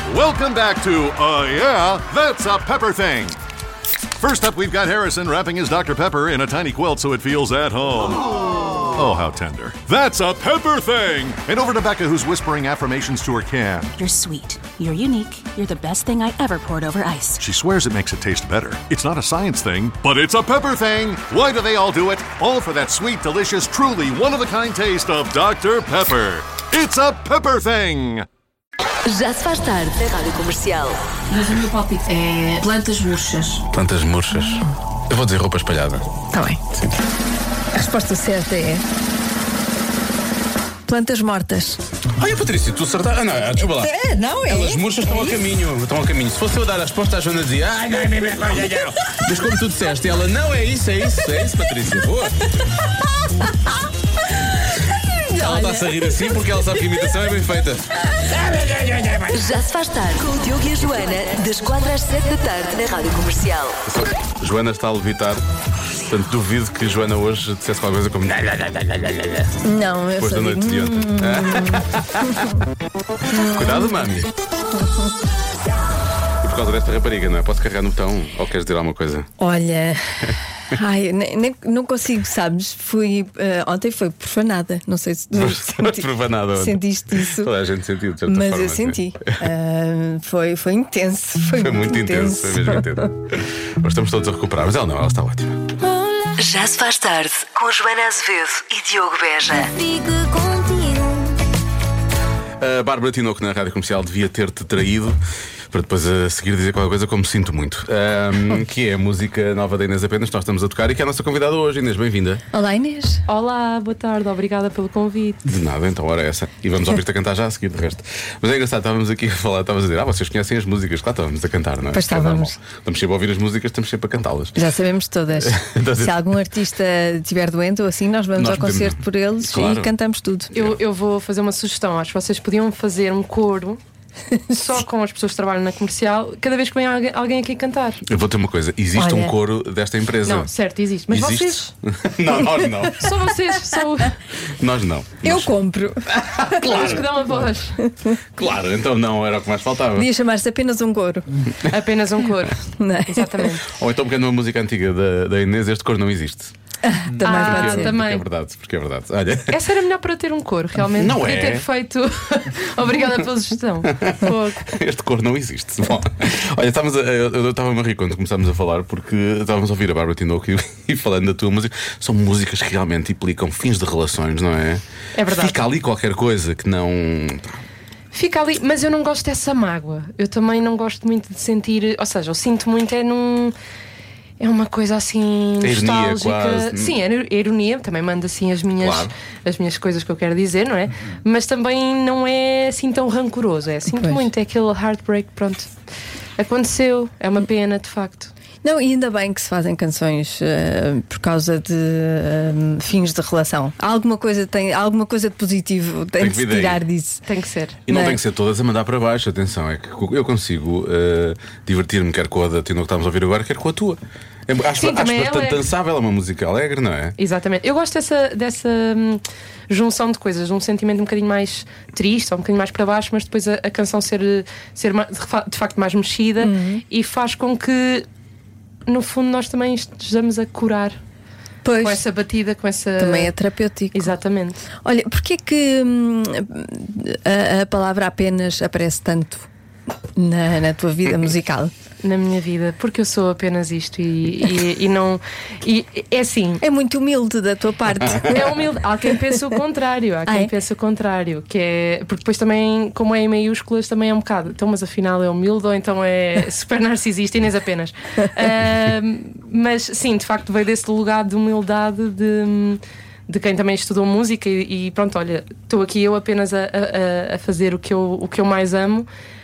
Welcome back to Yeah, That's a Pepper Thing. First up, we've got Harrison wrapping his Dr. Pepper in a tiny quilt so it feels at home. Oh, how tender. That's a Pepper Thing! And over to Becca, who's whispering affirmations to her can. You're sweet. You're unique. You're the best thing I ever poured over ice. She swears it makes it taste better. It's not a science thing, but it's a Pepper Thing! Why do they all do it? All for that sweet, delicious, truly one-of-a-kind taste of Dr. Pepper. It's a Pepper Thing! Já se faz tarde na Rádio Comercial. Mas o meu palpite é plantas murchas. Plantas murchas. Eu vou dizer roupa espalhada. Está bem. Sim. A resposta certa é plantas mortas. Olha, Patrícia, tu acertaste. Não, desculpa lá. Não é? Elas murchas estão ao caminho. Estão ao caminho. Se fosse eu dar a resposta, a Joana dizia: ai, não. Mas como tu disseste, ela: não, é isso, Patrícia. Boa. Ela está-se a rir assim porque ela sabe que a imitação é bem feita. Já se faz tarde com o Diogo e a Joana, das 4 às 7 da tarde na Rádio Comercial. Joana está a levitar. Portanto, duvido que Joana hoje dissesse qualquer coisa como Não, eu depois da noite de ontem. Cuidado, mami. E por causa desta rapariga, não é? Posso carregar no botão ou queres dizer alguma coisa? Olha, não consigo, sabes? Ontem foi profanada. Não sei se tu Profanada. sentiste isso. Toda a gente sentiu, de certa mas forma. eu senti. Foi intenso. Foi muito intenso. Foi mesmo intenso. Mas estamos todos a recuperar. Mas ela está ótima. Já se faz tarde com Joana Azevedo e Diogo Beja. A Bárbara Tinoco na Rádio Comercial devia ter-te traído para depois a seguir dizer qualquer coisa como sinto muito. Que é a música nova da Inês Apenas que nós estamos a tocar e que é a nossa convidada hoje. Inês, bem-vinda. Olá, Inês. Olá, boa tarde, obrigada pelo convite. De nada, então, ora essa. E vamos ouvir-te a cantar já a seguir, de resto. Mas é engraçado, estávamos aqui a falar, estavas a dizer: vocês conhecem as músicas? Claro, estávamos a cantar, não é? Pois estávamos. Estamos sempre a ouvir as músicas, estamos sempre a cantá-las. Já sabemos todas. Se algum artista estiver doente ou assim, nós vamos ao concerto por eles, claro, e cantamos tudo. Eu vou fazer uma sugestão. Acho que vocês podiam fazer um coro só com as pessoas que trabalham na Comercial cada vez que vem alguém aqui cantar. Eu vou ter uma coisa: existe um coro desta empresa. Não, certo, existe. Mas existe? Vocês? Não, nós não. Só vocês, só. Nós não. Eu compro. Claro que dão a voz. Claro, então não era o que mais faltava. Podia chamar-se apenas um coro. Apenas um coro. Não é? Exatamente. Ou então, porque numa música antiga da Inês, este coro não existe. Também. Porque é verdade. Olha. Essa era melhor para ter um coro, realmente. Não podia é? ter feito. Obrigada pela sugestão. Este coro não existe. Bom, olha, eu estava-me a rir quando começámos a falar, porque estávamos a ouvir a Bárbara Tinoco e falando da tua música. São músicas que realmente implicam fins de relações, não é? É verdade. Fica ali qualquer coisa que não. Fica ali, mas eu não gosto dessa mágoa. Eu também não gosto muito de sentir. Ou seja, eu sinto muito é uma coisa assim nostálgica. Quase. Sim, a ironia também manda assim as minhas coisas que eu quero dizer, não é? Mas também não é assim tão rancoroso. Sinto muito, é aquele heartbreak, pronto. Aconteceu, é uma pena, de facto. Não, e ainda bem que se fazem canções por causa de fins de relação. Alguma coisa de positivo tem de se tirar disso. Tem que ser. E não tem que ser todas a mandar para baixo. Atenção, é que eu consigo divertir-me quer com a da Tino que estamos a ouvir agora, quer com a tua. Acho bastante dançável, é uma música alegre, não é? Exatamente. Eu gosto dessa junção de coisas, de um sentimento um bocadinho mais triste ou um bocadinho mais para baixo, mas depois a canção ser de facto mais mexida, e faz com que no fundo nós também estejamos a curar. Pois. Com essa batida, com essa. Também é terapêutico. Exatamente. Olha, porquê que a palavra apenas aparece tanto na tua vida musical? Na minha vida, porque eu sou apenas isto e não. E é assim. É muito humilde da tua parte. É humilde. Há quem pense o contrário. Pense o contrário. Que é. Porque depois também, como é em maiúsculas, também é um bocado. Então, mas afinal é humilde ou então é super narcisista, Inês apenas. Mas sim, de facto veio desse lugar de humildade de quem também estudou música e pronto, olha, estou aqui eu apenas a fazer o que eu mais amo.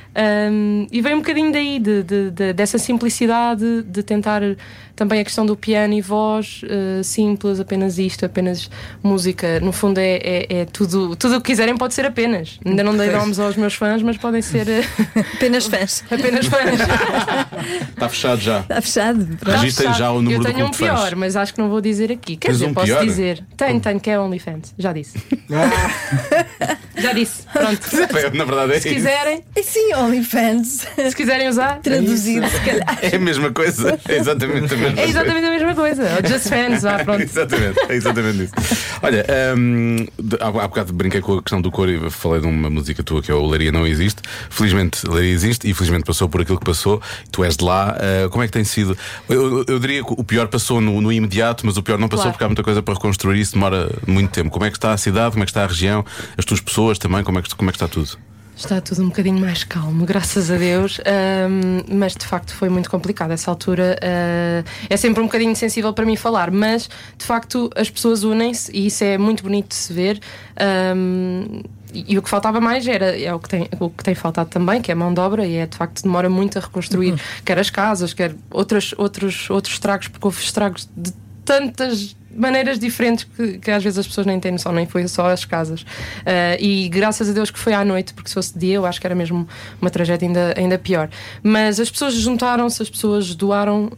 E vem um bocadinho daí dessa simplicidade de tentar também a questão do piano e voz simples, apenas isto, apenas música. No fundo é tudo o que quiserem pode ser apenas. Ainda não dei nomes aos meus fãs, mas podem ser apenas fãs. Apenas fãs. Está fechado já. Está fechado. Registrem já o número do clube de fãs. Eu tenho um pior, mas acho que não vou dizer aqui. Quer dizer, posso dizer. Tenho, que é OnlyFans. Já disse. Já disse, pronto. Na verdade é Se quiserem, E sim, OnlyFans. se quiserem usar, Traduzido, se calhar. É a mesma coisa. É exatamente a mesma é exatamente a mesma coisa. Ou Just Fans, vá, pronto. É exatamente isso. Olha, há bocado brinquei com a questão do cor e falei de uma música tua que é o Leiria Não Existe. Felizmente Leiria existe e felizmente passou por aquilo que passou. Tu és de lá. Como é que tem sido? Eu diria que o pior passou no imediato, mas o pior não passou, Claro. porque há muita coisa para reconstruir e isso demora muito tempo. Como é que está a cidade? Como é que está a região? As tuas pessoas também? Como é que está tudo? Está tudo um bocadinho mais calmo, graças a Deus, mas de facto foi muito complicado. Essa altura é sempre um bocadinho sensível para mim falar, mas de facto as pessoas unem-se e isso é muito bonito de se ver. E o que faltava mais é o que tem faltado também, que é a mão de obra, e de facto demora muito a reconstruir, quer as casas, quer outros estragos, porque houve estragos de tantas maneiras diferentes que às vezes as pessoas nem têm noção, nem foi só as casas. E graças a Deus que foi à noite, porque se fosse de dia eu acho que era mesmo uma tragédia ainda pior. Mas as pessoas juntaram-se, as pessoas doaram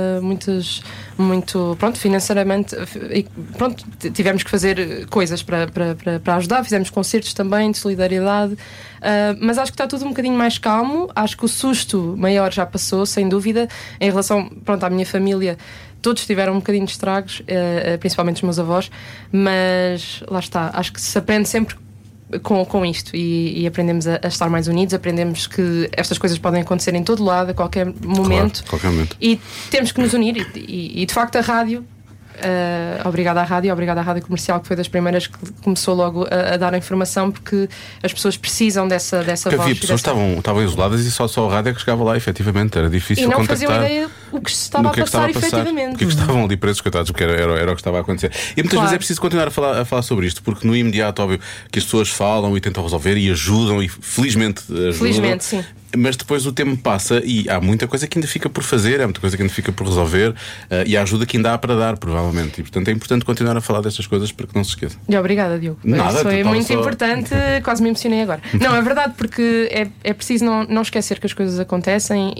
pronto, financeiramente, e pronto, tivemos que fazer coisas para ajudar, fizemos concertos também de solidariedade. Mas acho que está tudo um bocadinho mais calmo. Acho que o susto maior já passou, sem dúvida, em relação, pronto, à minha família. Todos tiveram um bocadinho de estragos, principalmente os meus avós, mas lá está, acho que se aprende sempre com isto e aprendemos a estar mais unidos, aprendemos que estas coisas podem acontecer em todo lado, a qualquer momento, Claro, qualquer momento. E temos que nos unir e de facto a rádio. Obrigada à Rádio Comercial, que foi das primeiras que começou logo a dar a informação, porque as pessoas precisam dessa Porque voz. havia pessoas que estavam isoladas e só o rádio é que chegava lá, efetivamente. Era difícil E não contactar. faziam ideia o que se estava a passar, efetivamente. Porque estavam ali presos, coitados, porque era o que estava a acontecer. E muitas Claro. vezes é preciso continuar a falar sobre isto, porque no imediato, óbvio, que as pessoas falam e tentam resolver e ajudam, e felizmente ajudam. Felizmente, sim. Mas depois o tempo passa e há muita coisa que ainda fica por fazer, há muita coisa que ainda fica por resolver, e há ajuda que ainda há para dar, provavelmente. E portanto é importante continuar a falar destas coisas para que não se esqueça. E obrigada, Diogo. Nada, Isso foi tu muito só... importante, quase me emocionei agora. Não, é verdade, porque é preciso não esquecer que as coisas acontecem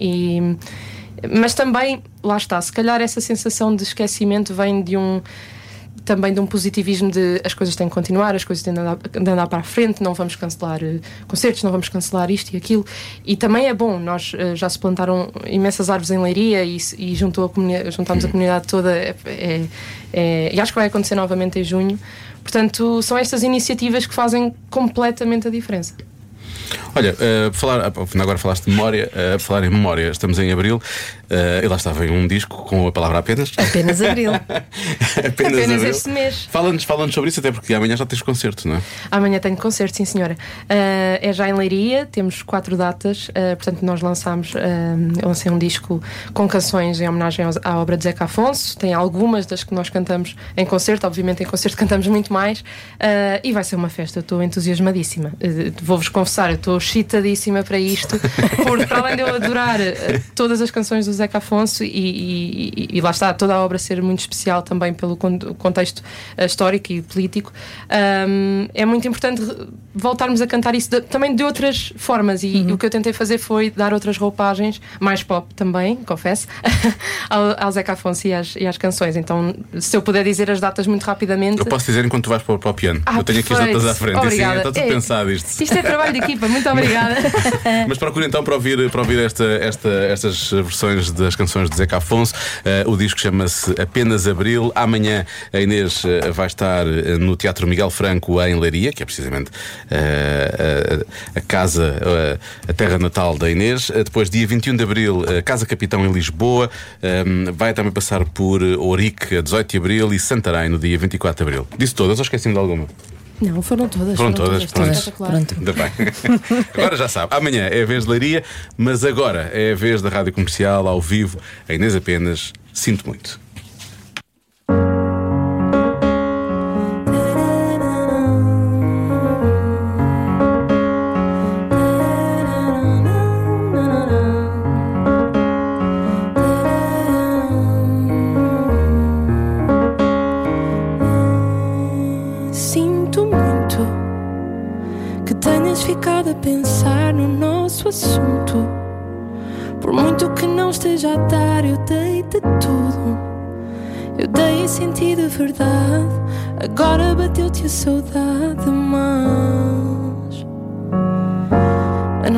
mas também, lá está, se calhar essa sensação de esquecimento vem também de um positivismo de as coisas têm que continuar, as coisas têm de andar para a frente, não vamos cancelar concertos, não vamos cancelar isto e aquilo. E também é bom, nós já se plantaram imensas árvores em Leiria e juntámos a comunidade toda, e acho que vai acontecer novamente em junho. Portanto, são estas iniciativas que fazem completamente a diferença. Olha, agora falaste de memória, falar em memória, estamos em abril, e lá estava um disco com a palavra apenas. Apenas abril. apenas abril. Este mês. Fala-nos sobre isso, até porque amanhã já tens concerto, não é? Amanhã tenho concerto, sim senhora. É já em Leiria, temos 4 datas, portanto nós eu lancei um disco com canções em homenagem à obra de Zeca Afonso. Tem algumas das que nós cantamos em concerto, obviamente em concerto cantamos muito mais, e vai ser uma festa, eu estou entusiasmadíssima. Vou-vos confessar, eu estou excitadíssima para isto, porque para além de eu adorar todas as canções do Zeca Afonso e lá está, toda a obra ser muito especial também pelo contexto histórico e político, é muito importante voltarmos a cantar isso também de outras formas, e o que eu tentei fazer foi dar outras roupagens, mais pop também, confesso, ao Zeca Afonso e às canções. Então, se eu puder dizer as datas muito rapidamente. Eu posso dizer enquanto tu vais para o piano. Eu tenho aqui as datas à frente. Obrigada. Está tudo pensado isto. Isto é trabalho de equipa, muito obrigada. Mas procura então para ouvir estas versões das canções de Zeca Afonso. O disco chama-se Apenas Abril. Amanhã a Inês vai estar no Teatro Miguel Franco em Leiria, que é precisamente a casa, a terra natal da Inês. Depois, dia 21 de Abril, Casa Capitão em Lisboa. Vai também passar por Ourique a 18 de Abril e Santarém no dia 24 de Abril. Disse todas ou esqueci-me de alguma? Não, foram todas. Pronto. Ainda bem. Agora já sabe, amanhã é a vez de Leiria, mas agora é a vez da Rádio Comercial ao vivo. A Inês apenas sinto muito. Ficado a pensar no nosso assunto. Por muito que não esteja a dar, eu dei de tudo. Eu dei e senti de verdade. Agora bateu-te a saudade, mãe.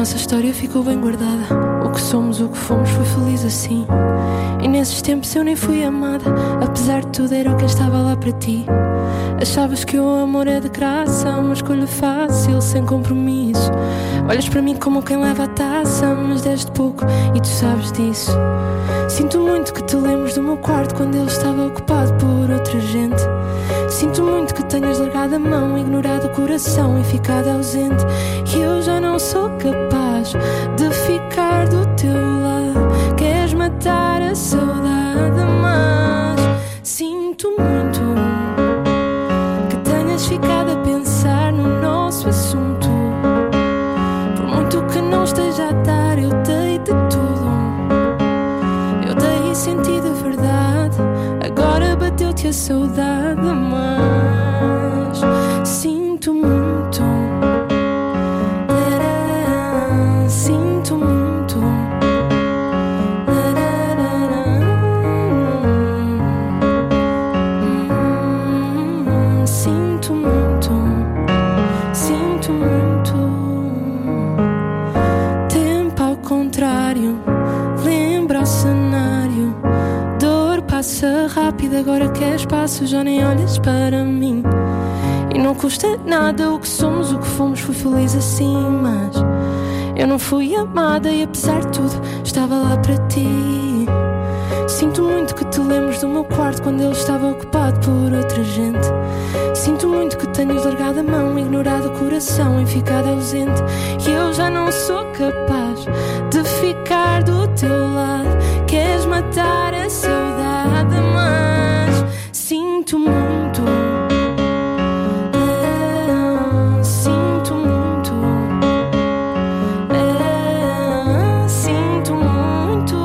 nossa história ficou bem guardada. O que somos, o que fomos, foi feliz assim. E nesses tempos eu nem fui amada. Apesar de tudo era quem estava lá para ti. Achavas que o amor é de graça, uma escolha fácil, sem compromisso. Olhas para mim como quem leva a taça, mas deste pouco e tu sabes disso. Sinto muito que te lembres do meu quarto quando ele estava ocupado por outra gente. Sinto muito que tenhas largado a mão, ignorado o coração e ficado ausente. E eu já não sou capaz de ficar do teu lado. Queres matar a saudade, mas sinto muito que tenhas ficado a pensar no nosso assunto. Por muito que não esteja a dar, eu dei de tudo. Eu dei e senti de verdade. Agora bateu-te a saudade, mas sinto muito. Sinto muito. Sinto muito. Sinto muito. Tempo ao contrário, lembra o cenário. Dor passa rápido, agora quer espaço, já nem olhas para mim. E não custa nada, o que somos, o que fomos, fui feliz assim, mas eu não fui amada e apesar de tudo estava lá para ti. Sinto muito que te lembres do meu quarto quando ele estava ocupado por outra gente. Sinto muito que tenhas largado a mão, ignorado o coração e ficado ausente. E eu já não sou capaz de ficar do teu lado. Queres matar a saudade, mas sinto muito. Sinto muito. Sinto muito.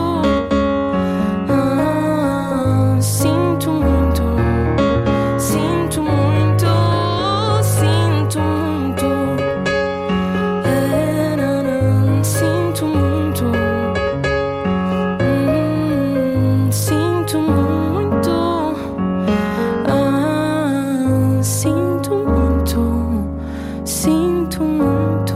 Sinto muito. Sinto muito. Sinto muito. Sinto muito. Sinto muito. Sinto muito. Sinto muito.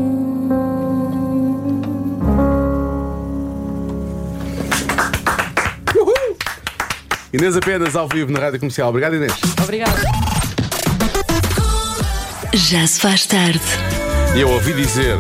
Inês Apenas ao vivo na Rádio Comercial. Obrigado, Inês. Obrigada. Já se faz tarde. E eu ouvi dizer.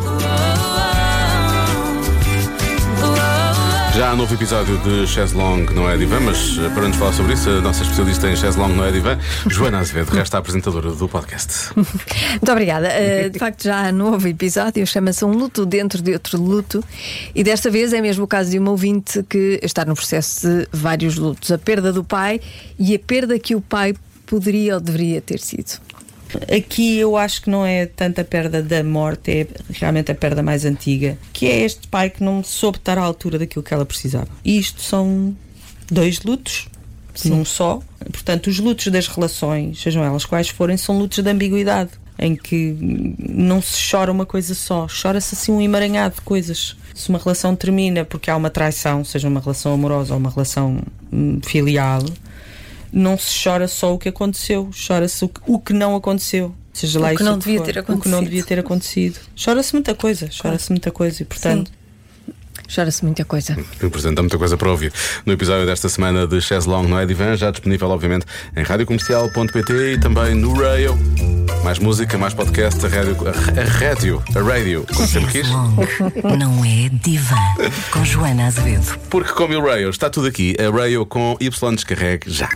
Já há novo episódio de Chaise Longue Não é Divã, mas para nos falar sobre isso, a nossa especialista em Chaise Longue Não é Divã, Joana Azevedo, resta apresentadora do podcast. Muito obrigada. De facto, já há novo episódio, chama-se Um Luto Dentro de Outro Luto. E desta vez é mesmo o caso de uma ouvinte que está no processo de vários lutos: a perda do pai e a perda que o pai poderia ou deveria ter sido. Aqui eu acho que não é tanto a perda da morte, é realmente a perda mais antiga, que é este pai que não soube estar à altura daquilo que ela precisava. E isto são 2 lutos, num só. Portanto, os lutos das relações, sejam elas quais forem, são lutos de ambiguidade, em que não se chora uma coisa só, chora-se assim um emaranhado de coisas. Se uma relação termina porque há uma traição, seja uma relação amorosa ou uma relação filial, não se chora só o que aconteceu, chora-se o que não aconteceu. Seja lá o que não devia ter acontecido. O que não devia ter acontecido. Chora-se muita coisa, muita coisa e, portanto. Sim. Chora-se muita coisa. Portanto, há muita coisa para ouvir. No episódio desta semana de Chaise Longue Não é Divã, já disponível, obviamente, em radiocomercial.pt e também no Radio. Mais música, mais podcast, a radio, como sempre quis. Não é Divã, com Joana Azevedo. Porque como o Radio está tudo aqui, a Radio com Y descarregue já.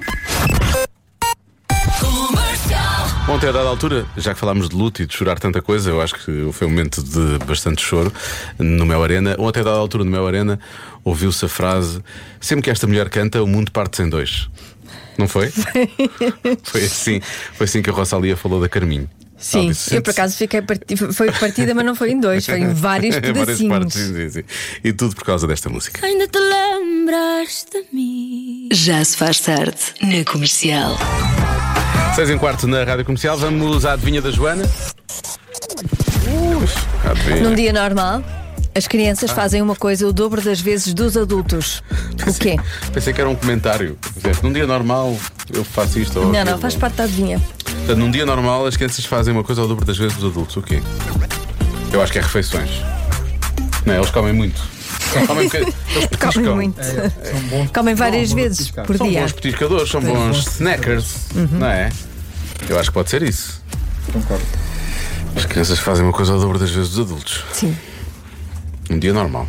Ontem, a dada altura, já que falámos de luto e de chorar tanta coisa, eu acho que foi um momento de bastante choro no Mel Arena. Ontem, a dada altura, no Mel Arena, ouviu-se a frase: sempre que esta mulher canta, o mundo parte-se em 2. Não foi? Foi assim que a Rosalia falou da Carminho. Sim, eu por acaso foi partida, mas não foi em 2, foi em vários pedacinhos. Sim. E tudo por causa desta música. Ainda te lembras de mim? Já se faz tarde na Comercial. 6:15 na Rádio Comercial. Vamos à adivinha da Joana. Num dia normal, as crianças fazem uma coisa o dobro das vezes dos adultos. O quê? Pensei que era um comentário. Num dia normal eu faço isto ou Não, faz parte da adivinha. Portanto, num dia normal as crianças fazem uma coisa ao dobro das vezes dos adultos. O quê? Eu acho que é refeições. Não, eles comem muito. Comem eles petiscam. Comem muito. São bons. Comem várias Bom, vezes petiscar. por São dia. bons petiscadores, são bons snackers, não é? Eu acho que pode ser isso. Concordo. As crianças fazem uma coisa ao dobro das vezes dos adultos. Sim. Um dia normal.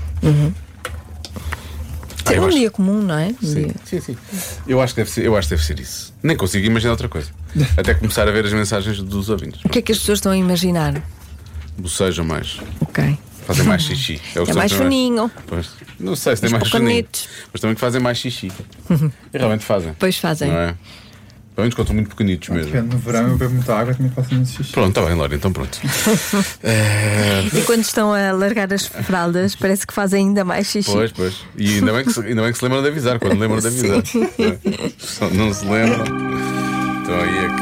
É eu um acho- dia comum, não é? Sim. Eu acho que deve ser isso. Nem consigo imaginar outra coisa. Até começar a ver as mensagens dos ouvintes. O que é que as pessoas estão a imaginar? Bocejam mais. Ok. Fazem mais xixi. É, o que É são mais também. fininho. Pois. Não sei se tem Mais mais fininho. pequenitos. Mas também que fazem mais xixi. E realmente fazem. Pois fazem. Não é? Pelo menos quando são muito pequenitos mesmo. Depende, no verão eu bebo muita água e também faço muito xixi. Pronto, está bem, Laura, então pronto. E quando estão a largar as fraldas, parece que fazem ainda mais xixi. Pois. E ainda bem que se lembram de avisar, quando lembram de avisar. Só não se lembram. Então aí é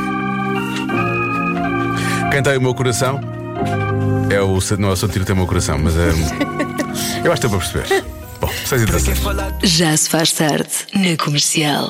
que. Quem tem o meu coração é o. Não é o Santiro que tem o meu coração, mas é. Eu acho que deu para perceber. Bom, 6h16. Já se faz tarde na Comercial.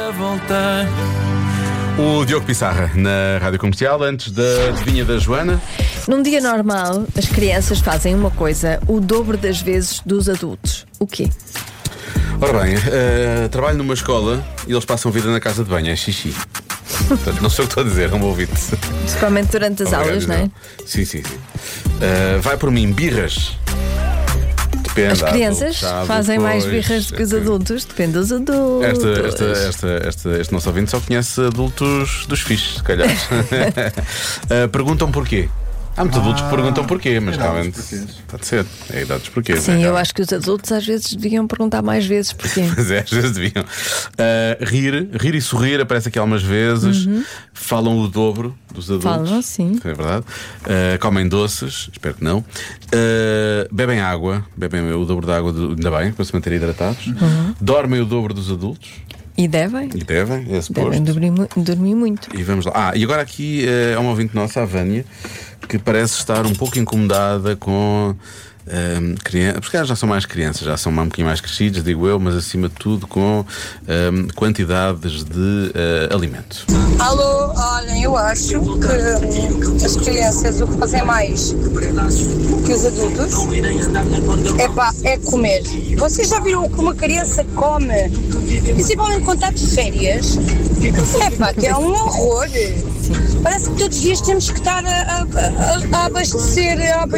O Diogo Pissarra na Rádio Comercial, antes da adivinha da Joana. Num dia normal, as crianças fazem uma coisa o dobro das vezes dos adultos. O quê? Ora bem, trabalho numa escola e eles passam vida na casa de banho, é xixi. Portanto, não sei o que estou a dizer, não me ouvi. Principalmente durante as aulas, não é? Sim. Vai por mim, birras. Depende. As crianças adultos, fazem mais depois, birras do que os adultos. Depende dos adultos. Este nosso ouvinte só conhece adultos dos fixes, se calhar. Perguntam porquê. Há muitos adultos que perguntam porquê, mas realmente pode ser. É a idade dos porquês. Sim, eu acho que os adultos às vezes deviam perguntar mais vezes porquê. Mas às vezes deviam. Rir e sorrir aparece aqui algumas vezes. Falam o dobro dos adultos. Falam, sim. É verdade. Comem doces, espero que não. Bebem água, bebem o dobro da água, ainda bem, para se manter hidratados. Dormem o dobro dos adultos. E devem? É suposto. Devem dormir muito. E vamos lá. E agora aqui é uma ouvinte nossa, a Vânia, que parece estar um pouco incomodada com crianças, porque elas já são mais crianças, já são um bocadinho mais crescidas, digo eu, mas acima de tudo com quantidades de alimento. Alô, olhem, eu acho que as crianças o que fazem mais que os adultos é comer. Vocês já viram o que uma criança come? Principalmente quando está de férias? Que é um horror. Parece que todos os dias temos que estar a abastecer.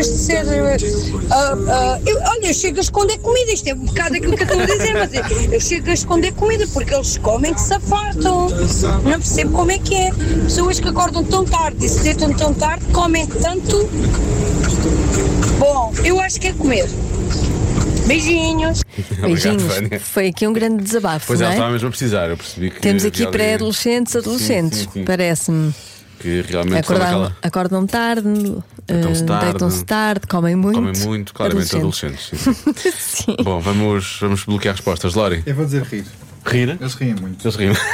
Eu chego a esconder comida. Isto é um bocado aquilo que eu estou a dizer, mas eu chego a esconder comida porque eles comem que se afartam. Não percebo como é que é. Pessoas que acordam tão tarde e se deitam tão tarde comem tanto. Bom, eu acho que é comer. Beijinhos. Beijinhos. Vânia. Foi aqui um grande desabafo, Pois não ela é? estava mesmo a precisar, eu percebi que. Temos aqui havia ali pré-adolescentes, adolescentes, Sim. parece-me. Que realmente são aquela. Acordam tarde, Deitam-se tarde. deitam-se tarde, comem muito. Comem muito, claramente adolescentes. Sim. Sim. Bom, vamos bloquear respostas. Lori? Eu vou dizer rir. Rir? Eles riem muito. Eles riem.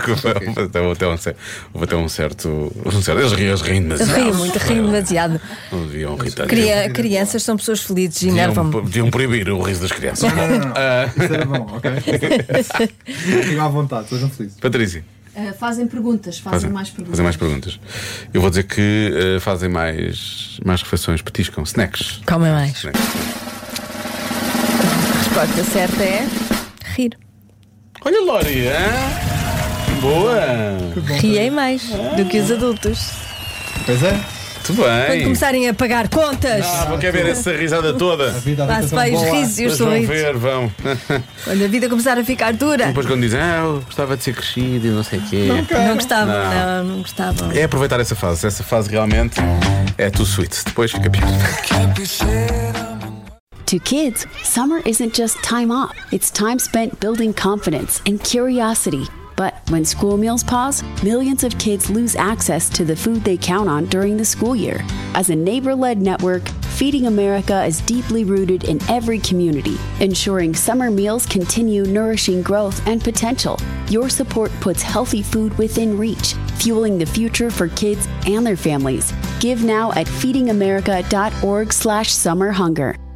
Houve até um certo. Eles riem demasiado. Riem demasiado. Não deviam rir tanto. Crianças são pessoas felizes e enervam-me. Deviam proibir o riso das crianças. Não. Isso era bom, ok? Fiquem à vontade, sejam felizes. Patrícia. Fazem perguntas, fazem mais perguntas. Fazem mais perguntas. Eu vou dizer que fazem mais refeições, petiscam, snacks. Comem mais. Snacks. A resposta certa é rir. Olha, Lori, boa! Riem mais do que os adultos. Pois é. Muito bem. Quando começarem a pagar contas, Vou querer ver essa risada toda. passe para os risos e os Vão sorrisos. ver, vão. Quando a vida começar a ficar dura. Depois quando dizem, eu gostava de ser crescido e não sei o quê. Não gostavam, não gostavam. É aproveitar essa fase. Essa fase realmente é too sweet. Depois fica pior. To kids, summer isn't just time off. It's time spent building confidence and curiosity. But when school meals pause, millions of kids lose access to the food they count on during the school year. As a neighbor-led network, Feeding America is deeply rooted in every community, ensuring summer meals continue nourishing growth and potential. Your support puts healthy food within reach, fueling the future for kids and their families. Give now at feedingamerica.org/summerhunger.